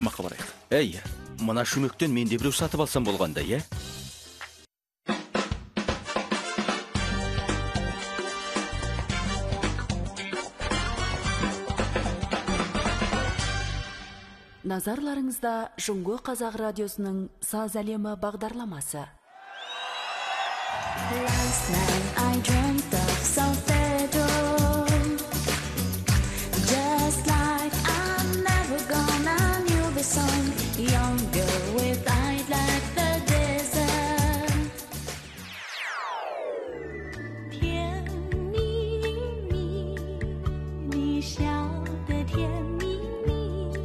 Маққа барайық. Әй, мына шүмектен мен де біреу сатып алсам болғанда, е? Назарларыңызда Жұңго Қазақ радиосының Саз әлемі бағдарламасы. Last night I dreamt of solfeggio, just like I'm never gonna knew the song, younger with eyes like the desert. 甜蜜蜜，你笑得甜蜜蜜。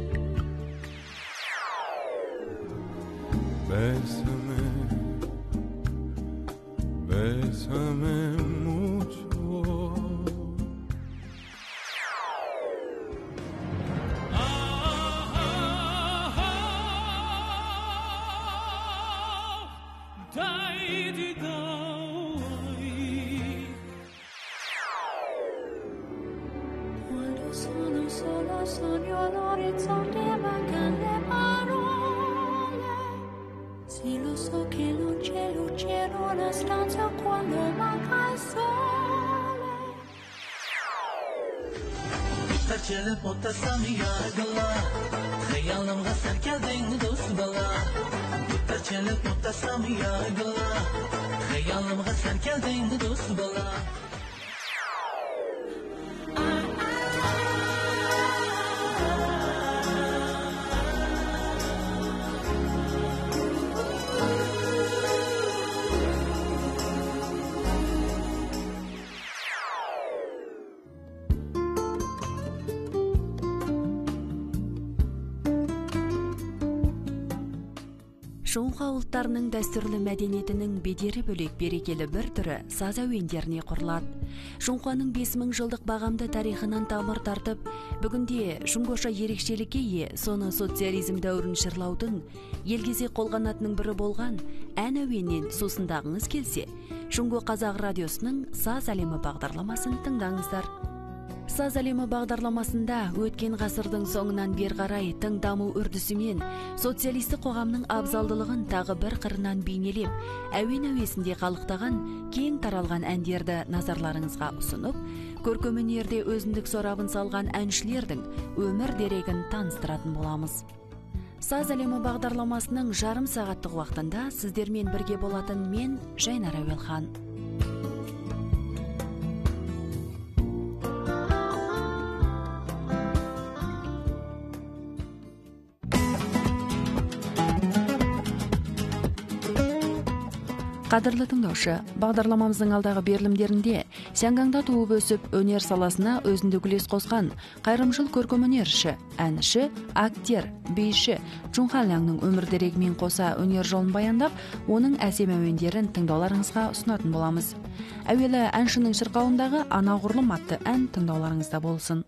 Bésame mucho. Quando sono sola sogno all'orizzonte mancano le parole. Sì, lo so che non c'è luce in una stanza quando manca il sole. Tarçalı potasam yargıla, hayalımga serkeldin dost bala. Tarçalı potasam yargıla, hayalımga serkeldin dost bala. Жоңға ұлттарының дәстүрлі мәдениетінің бедері бөлек берекелі бір түрі саз әуендеріне құрылады. Жоңғаның 5000 жылдық бағамды тарихынан тамыр тартып, бүгінде жоңғаша ерекшелікке ие, соны социализм дәуірін шырлаудың елгезек қолғанатының бірі болған ән әуеннен сусындағыңыз келсе, Жоңго Қазақ радиосының Саз әлемі бағдарламасын тыңдаңыздар. Саз әлемі бағдарламасында өткен ғасырдың соңынан бер қарай тың даму үрдісімен социалистік қоғамның абзалдылығын тағы бір қырынан бейнелеп, әуен әуесінде қалықтаған кең таралған әндерді назарларыңызға ұсынып, көркем өнерде өзіндік сорабын салған әншілердің өмір дерегін таныстыратын боламыз. Саз әлемі бағдарламасының жарым сағаттық уақытында сіздермен бірге болатын мен Жайнар Әуелхан. Қадірлі тыңдаушы, бағдарламамыздың алдағы берілімдерінде Сянгаңда туып өсіп, өнер саласына өзіндік үлес қосқан қайырымшыл көркем өнерші, әнші, актер, биші Чунха Лянның өмір дерегімен қоса өнер жолын баяндап, оның әсем әуендерін тыңдауларыңызға ұсынатын боламыз. Әуелі әншінің шырқауындағы Анағұрлым атты ән тыңдауларыңызда болсын.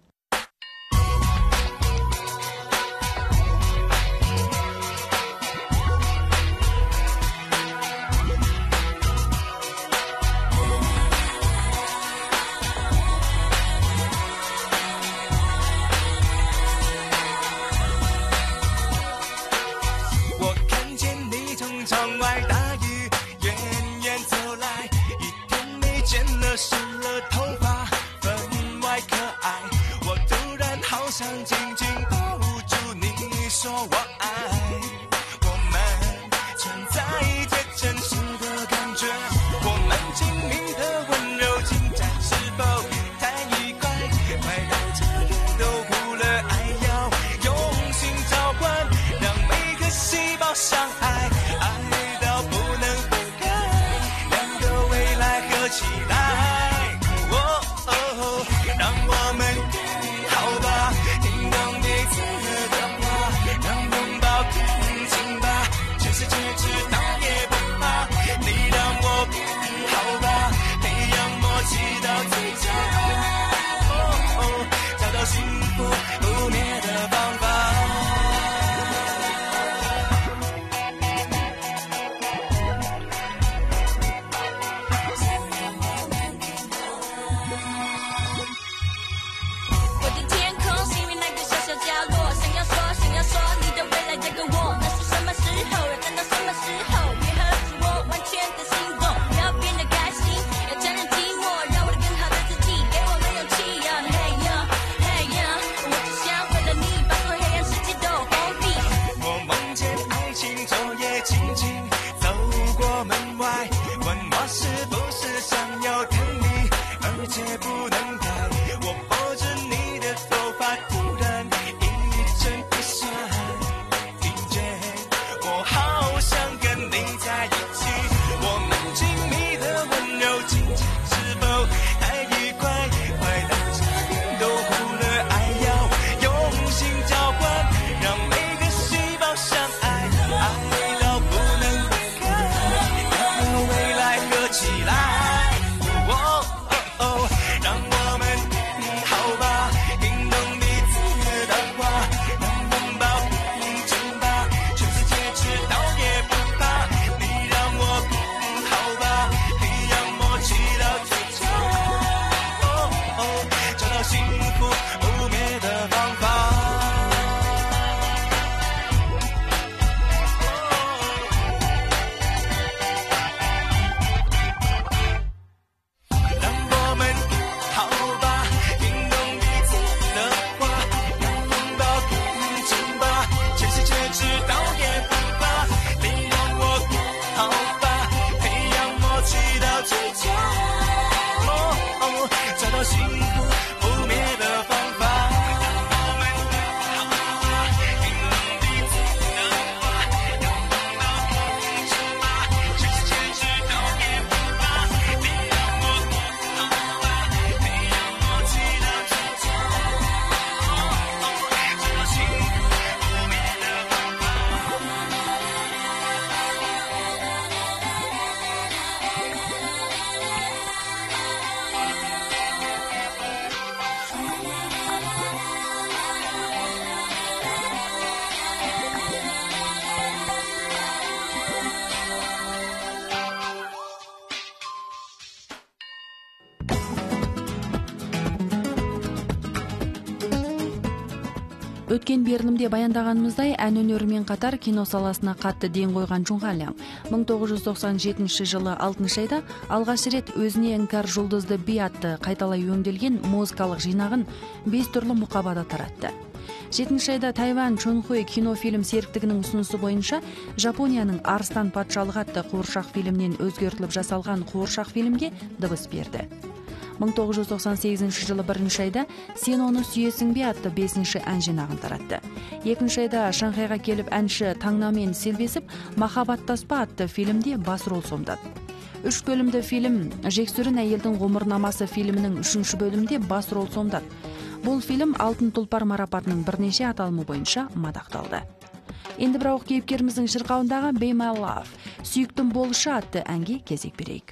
Өткен берілімде баяндаганымыздай, ән өнерімен қатар кино саласына қатты ден қойған Джунгалям 1997 жылы 6 айда алғаш рет өзіне іңкәр жұлдызды би атты қайталай өңделген музыкалық жинағын 5 түрлі мұқабада таратты. 7 айда Тайвань Чонхуй кинофильм серіктігінің ұсынысы бойынша Жапонияның Арыстан патшалығы атты қуыршақ фильмнен өзгертіліп жасалған қуыршақ фильмге дыбыс берді. 1998 жылы 1 айда Сен оны сүйесің бе атты 5-ші ән жинағын таратты. 2 айда Шанхайға келіп әнші Таңнамен селбесіп Махаббаттаспа атты фильмде бас рол сомдады. 3 бөлімді фильм Жексүрін әйелдің ғұмырнамасы фильмінің 3 бөлімде бас рол сомдады. Бұл фильм Алтын тұлпар марапатының бірнеше аталымы бойынша мадақталды. Енді бірауық кейіпкеріміздің шырқауындағы Be My Love, сүйіктім болышы атты әнге кезек берейік.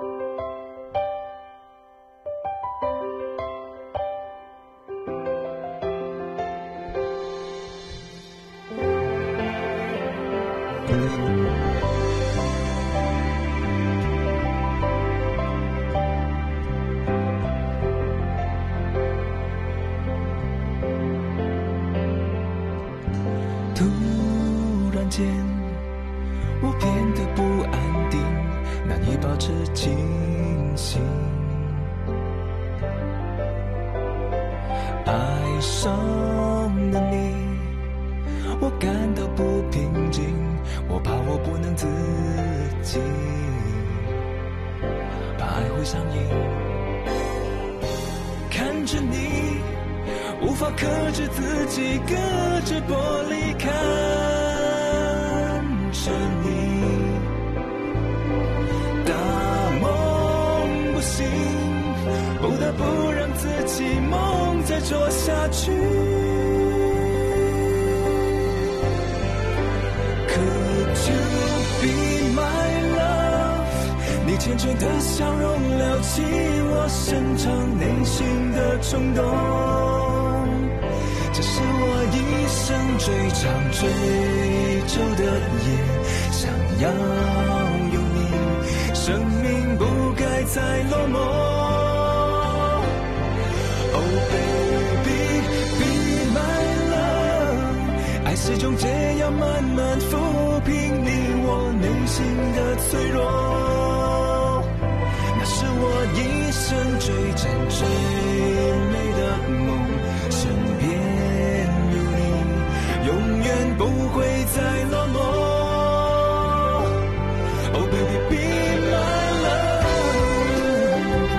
我变得不安定，难以保持清醒。爱上了你，我感到不平静，我怕我不能自己，怕爱会上瘾。看着你，无法克制自己，隔着玻璃看着你，大梦不行，不得不让自己梦再做下去。Could you be my love？ 你缱绻的笑容撩起我深藏内心的冲动，这是我一生最长追求的夜，想要有你，生命不该再落寞。Oh baby, be my love， 爱是种解药，慢慢抚平你我内心的脆弱，那是我一生最真最美的梦，身边有你，永远不会再落寞。Oh baby, be my love。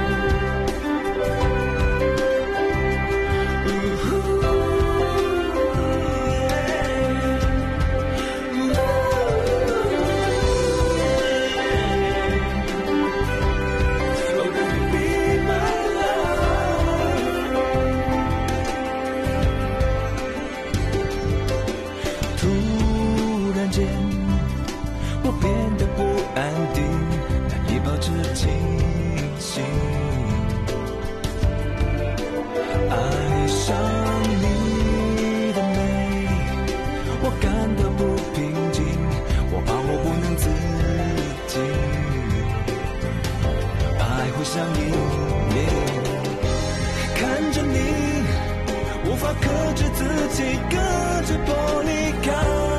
Oh baby, be my love。 突然间我变得不安定，难以保持清醒。爱上你的美，我感到不平静，我怕我不能自己，爱会上瘾。看着你，无法克制自己，隔着玻璃看。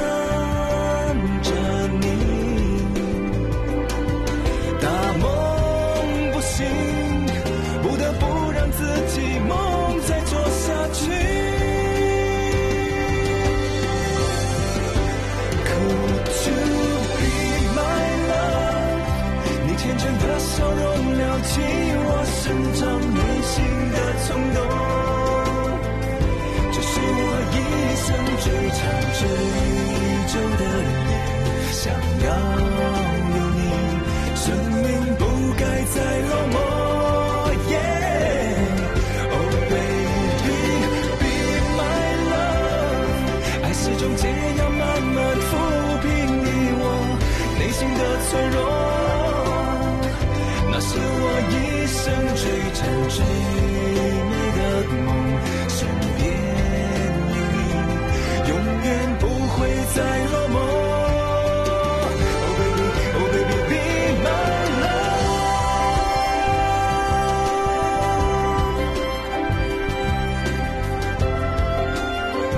笑容撩起我深藏内心的冲动，这是我一生最长追求的夜，想要有你，生命不该再落寞。Oh baby, be my love， 爱是种解药，慢慢抚平你我内心的脆弱，那是我一生最真最美的梦，身边有你，永远不会再落寞。Oh baby, oh baby, be my love。 Oh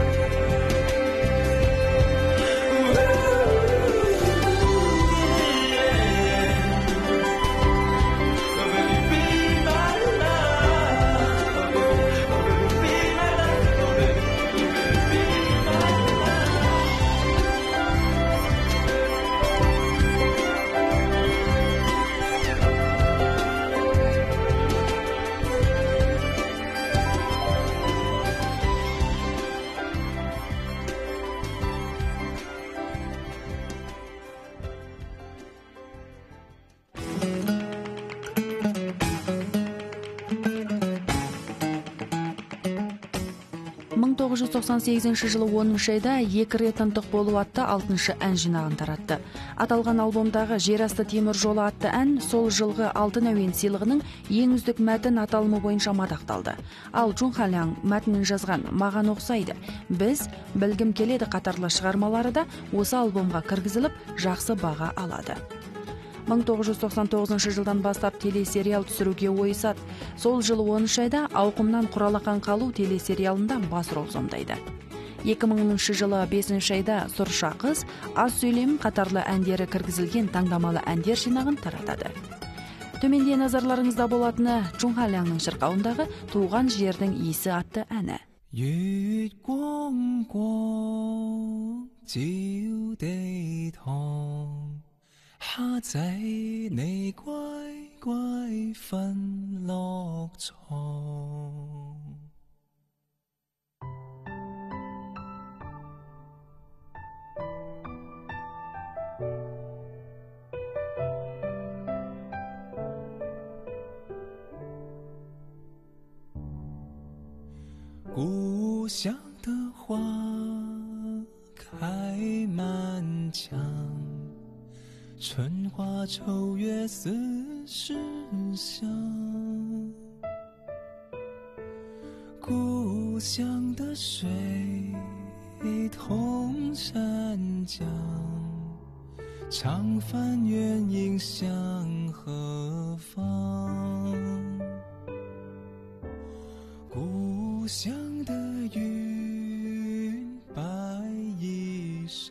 1998 жылы 10 айда «Екі рет ынтық болу» атты 6 ән жинағын таратты. Аталған альбомдағы «Жер асты темір жолы» атты ән сол жылғы алтын әуен сыйлығының ең үздік мәтін аталымы бойынша мадақталды. Ал Чун Халяң мәтінін жазған «Маған ұқсайды», «Біз», «Білгім келеді» қатарлы шығармалары да осы альбомға кіргізіліп, жақсы баға алады. 1999 жылдан бастап телесериал түсіруге ойысады. Сол жылы 10 айда «Ауқымнан құралақан қалу» телесериалында бас рөл сомдайды. 2000 жылы 5 айда «Сұрша қыз», «Аз сөйлем» қатарлы әндері кіргізілген таңдамалы әндер жинағын таратады. Төменде назарларыңызда болатыны Чун Халяңның шырқауындағы «Туған жердің иісі» атты әні. 月光光照地堂，蝦仔你乖乖瞓落床。故乡的花开满墙，春花秋月四时香。故乡的水通山江，长帆远影向何方？故乡的云白衣裳，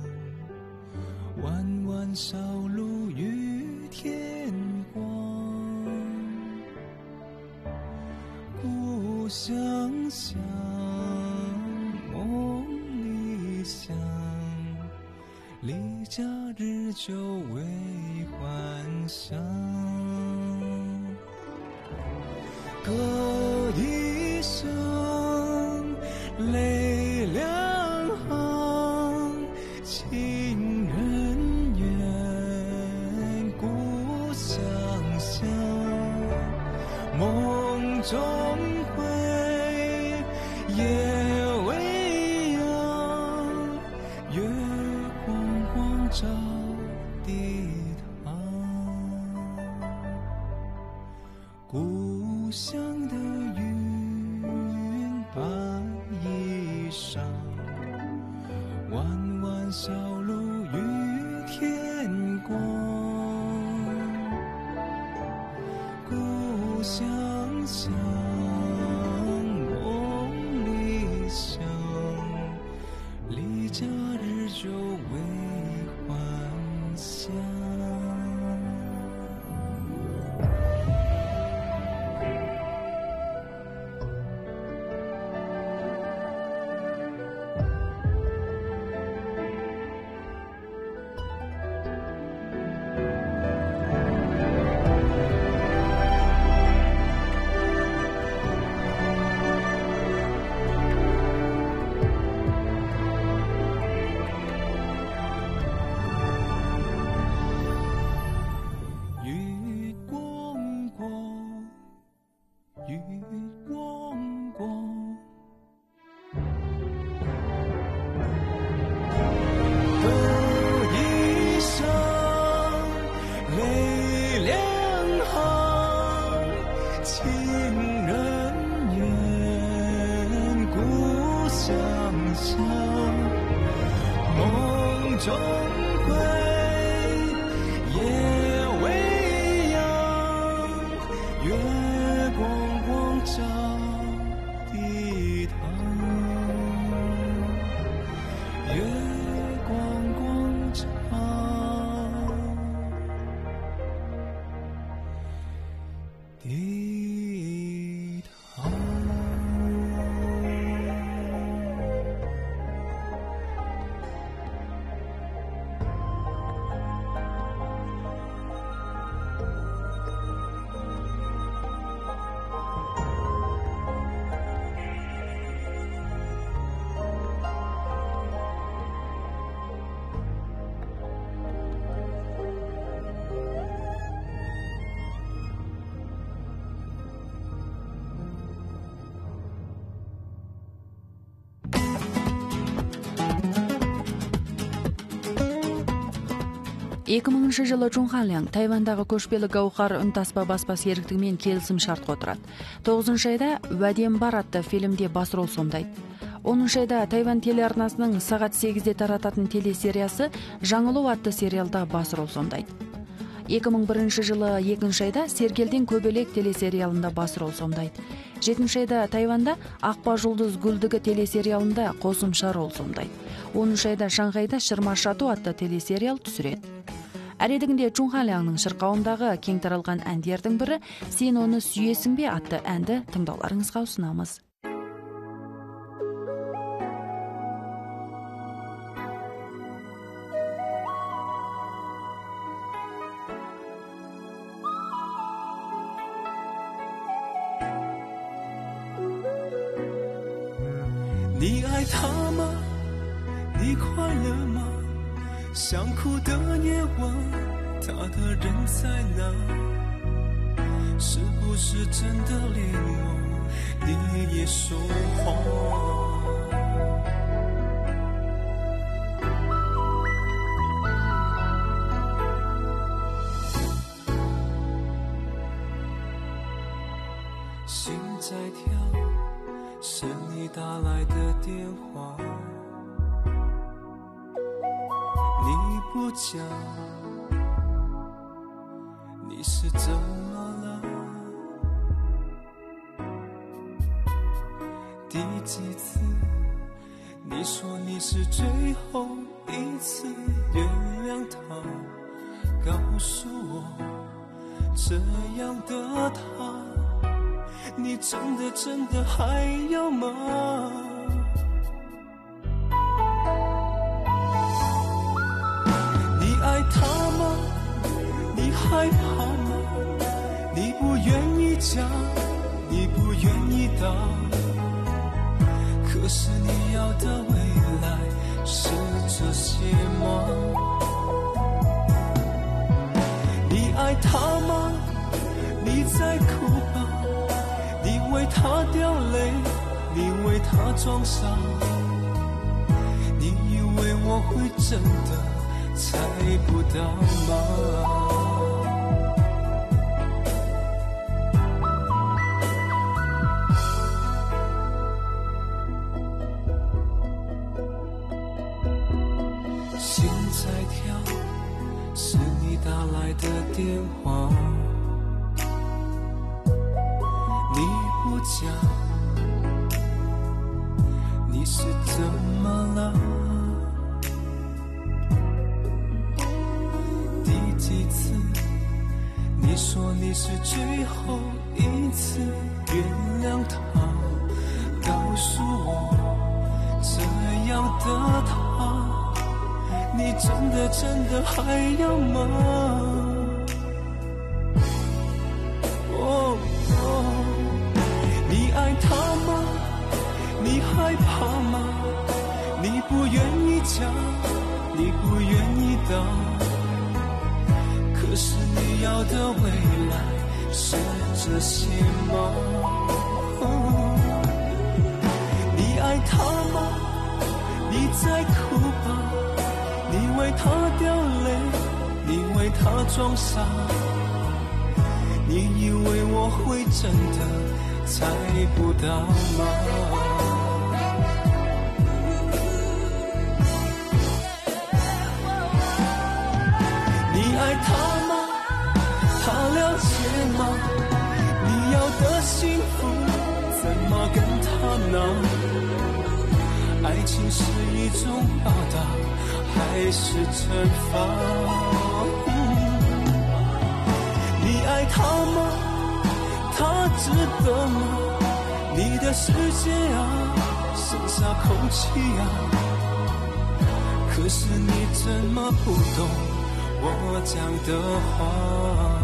弯弯小路与天光。故乡乡，梦里乡，离家日久为还乡。歌一声泪两行，情人远，故乡乡，梦中归，夜未央，月光光照地堂。故乡的云白衣裳，弯弯小路与天光。故乡乡，梦里乡，离家日久为还乡。梦中归，夜未央，月光光照地堂，月光光照地堂。 2000-жылы Чунханляң Тайвандагы көшпелі Гаухар үнтаспа баспа сериктигинен келисим шартка отурат. 9-айда Вадем бар атты фильмде бас рол сомдайт. 10-айда Тайвань телеарнасынын саат 8-де тарататын телесериясы Жаңылуу атты сериалда бас рол сомдайт. 2001-жылы 2-айда Сергелден көбөлек телесериалында бас рол сомдайт. 7-айда Тайванда Акпа Жулдуз Гүлдүгү телесериалында косумча рол сомдайт. 10-айда Шаңгайда Шырма Шатуу атты телесериал түзүрөт. Әредігінде Чунханляңның шырқауындағы кең таралған әндердің бірі «Сен оны сүйесің бе» атты әнді тыңдауларыңызға ұсынамыз. 你爱他吗？你快乐吗？想哭的夜晚，他的人在哪？是不是真的连我你也说谎？心在跳，是你打来的电话。你不讲，你是怎么了？第几次你说你是最后一次原谅他？告诉我，这样的他，你真的还要吗？爱他吗？你害怕吗？你不愿意讲，你不愿意答。可是你要的未来是这些吗？你爱他吗？你在哭吧？你为他掉泪，你为他装傻。你以为我会真的猜不到吗？心在跳，是你打来的电话。你不讲，你是怎么了？几次你说你是最后一次原谅他？告诉我，这样的他，你真的还要吗？你爱他吗？你害怕吗？你不愿意讲，你不愿意答。可是你要的未来是这些吗？你爱他吗？你在哭吧？你为他掉泪，你为他装傻。你以为我会真的猜不到吗？你爱他吗？他了解吗？你要的幸福怎么跟他拿？爱情是一种报答还是惩罚？你爱他吗？他值得吗？你的世界啊，剩下空气啊。可是你怎么不懂我讲的话？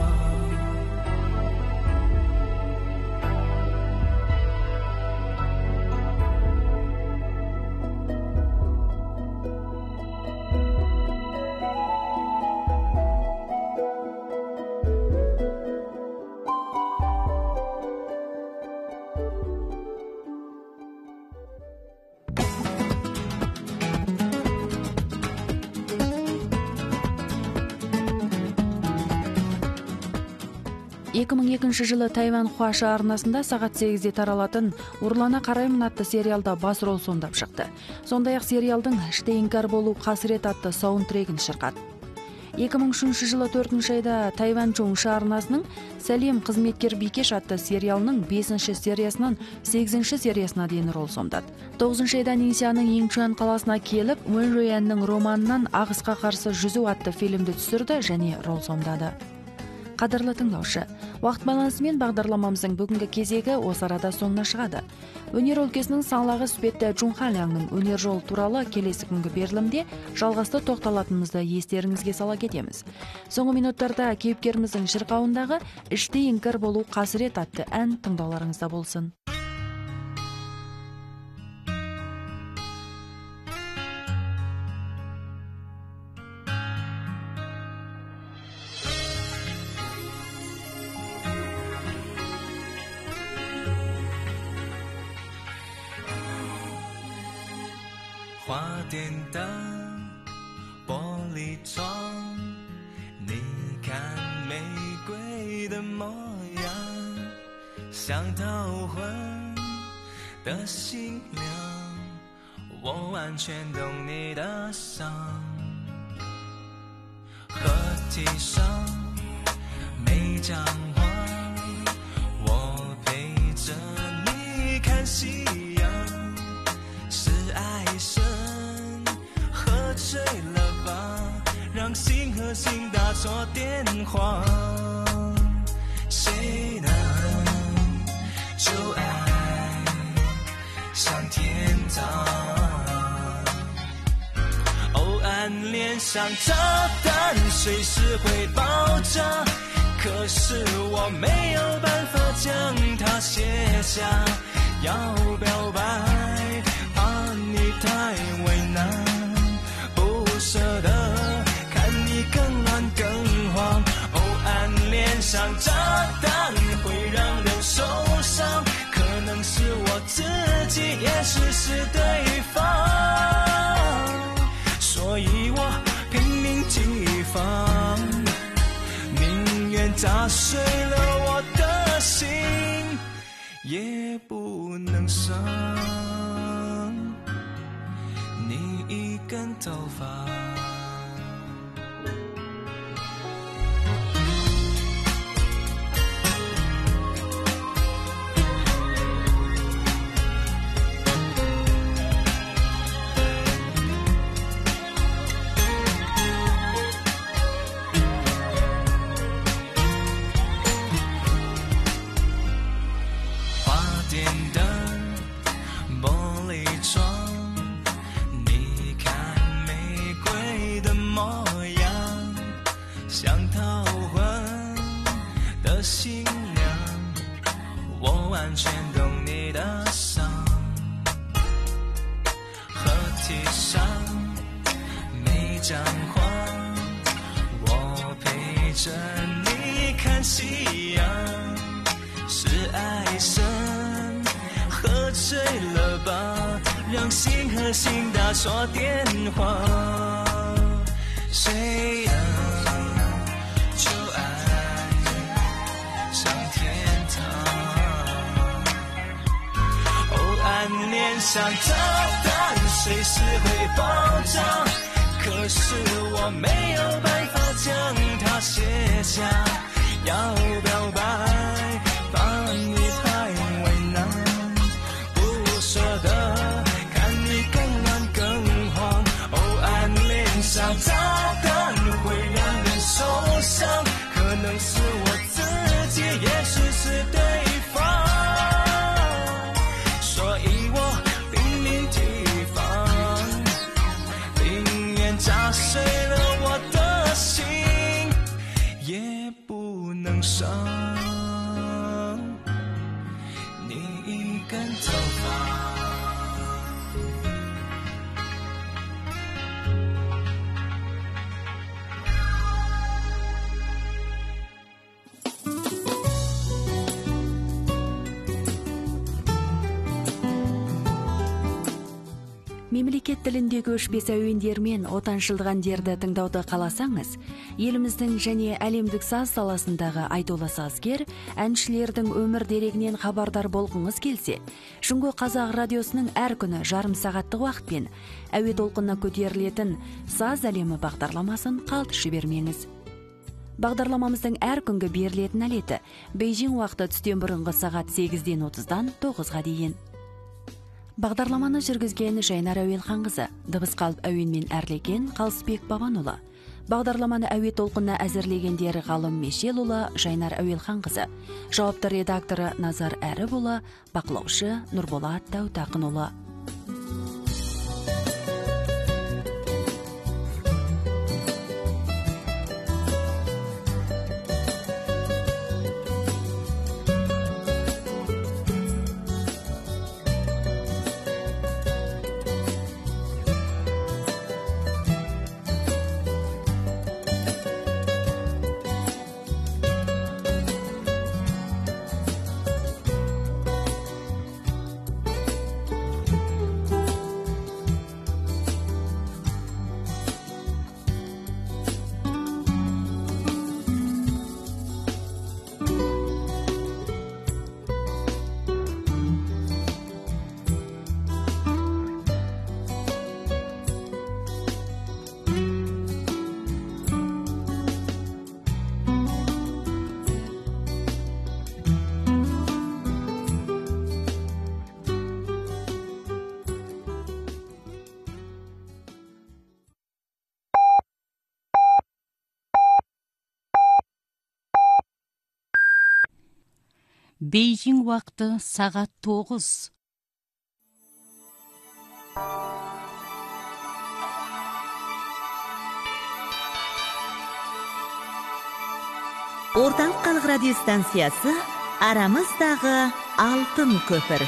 2002 жылы Тайвань Хуаша арнасында сағат 8-де таралатын «Урлана қараймын» атты сериалда бас рол сомдап шықты. Сондай-ақ сериалдың «Іште инкар болу қасірет» атты саундтрегін шырқады. 2003 жылы 4 айда Тайвань Чоңша арнасының «Сәлем қызметкер Бикеш» атты сериалының 5 сериясынан 8 сериясына дейін рол сомдады. 9 айда Нинсяның Инчуан қаласына келіп, Уэн Руянның романынан «Ағысқа қарсы жүзу» атты фильмді түсірді және рол сомдады. Қадірлі тыңдаушы, уақыт балансымен бағдарламамыздың бүгінгі кезегі осы арада соңына шығады. Өнер өлкесінің саңлағы Сүпетті Чунхалянның өнер жол туралы келесі күнгі берілімде жалғасты тоқталатынымызды естеріңізге сала кетеміз. Соңғы минуттарда кейіпкеріміздің шырқауындағы «Іште инкар болу қасірет» атты ән тыңдауларыңызда болсын. 花店的玻璃窗，你看玫瑰的模样，像逃婚的新娘，我完全懂你的伤。河堤上没讲话，我陪着你看夕阳，是爱神喝醉了吧，让心和心打错电话，谁能就爱上天堂？哦，暗恋像炸弹，随时会爆炸，可是我没有办法将它卸下。要表白，怕你太为难，不舍得看你更乱更慌。哦，暗恋像炸弹，会让人受伤，可能是我自己，也是对方，所以我拼命提防，宁愿砸碎了我的心，也不能伤你一根头发。新娘，我完全懂你的伤。河堤上没讲话，我陪着你看夕阳，是爱神喝醉了吧，让心和心打错电话，谁能就爱上天堂？哦，暗恋像炸弹，随时会爆炸，可是我没有办法将它卸下。要表白，怕你太为难，不舍得看你更乱更慌。哦，暗恋像炸弹，会让人受伤，可能是我自己，也是对方，所以我拼命提防，宁愿砸碎了我的心，也不能伤你一根头发。 Мемлекет тіліндегі өшпес әуендер мен отаншылдық әндерді тыңдауды қаласаңыз, еліміздің және әлемдік саз саласындағы айтулы сазгер, әншілердің өмір дерегінен хабардар болғыңыз келсе, Жұңго Қазақ радиосының әр күні жарым сағаттық уақытпен әуе толқынына көтерілетін саз әлемі бағдарламасын қалт жібермеңіз. Бағдарламамыздың әр күнгі берілетін әлеті Бейжің уақыты түстен бұрынғы сағат 8-ден 30-дан 9-ға дейін. Бағдарламаны жүргізген Жайнар Әуелханқызы, дыбыс қалып әуенмен әрлеген Қалысбек Бабанұлы. Бағдарламаны әуе толқынына әзірлегендері Ғалым Мешелұлы, Жайнар Әуелханқызы. Жауапты редакторы Назар Әріпұлы, бақылаушы Нұрболат Таутақынұлы. Бейжің уақыты сағат 9. Орталық халық радиостанциясы арамыздағы алтын көпір.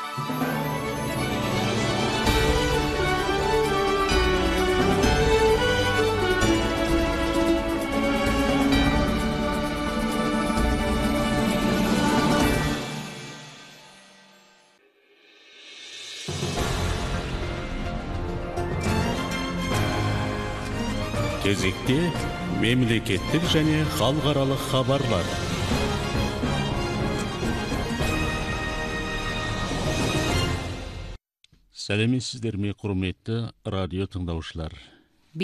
Кезекте мемлекеттік және халықаралық хабарлар. Сәлеметсіздер ме, құрметті радио тыңдаушылар.